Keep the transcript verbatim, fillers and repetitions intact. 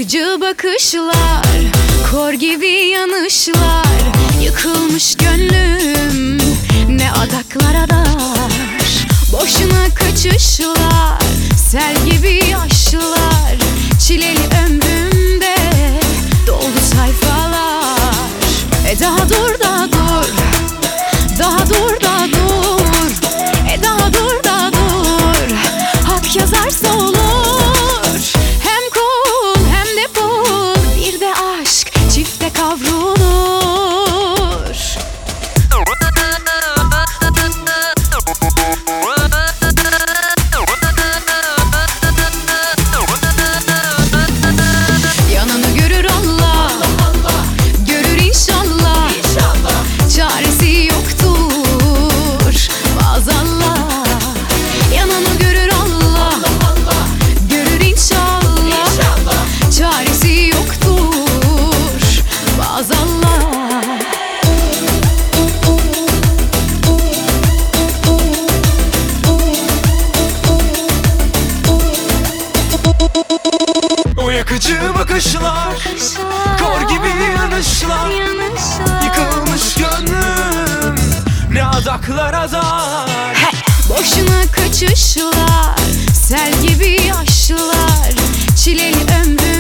Yakıcı bakışlar, kor gibi yanışlar. Yıkılmış gönlüm ne adaklara dar. Boşuna kaçışlar, sel gibi yaşlar. Çileli ömrümde doldu sayfalar. E daha dur da dur, daha dur da dur. E daha dur da dur, hak yazarsa olur. Hem kul hem de pul, bir de aşk çifte kavrulur. Yanını görür Allah, görür inşallah. Çaresi yoktur maazallah. Yanını görür Allah, görür inşallah. Çaresi yoktur maazallah. O yakıcı bakışlar, kor gibi yanışlar. Yıkılmış gönlüm ne adaklara dar. Boşuna kaçışlar, sel gibi yaşlar. Çileli ömrüm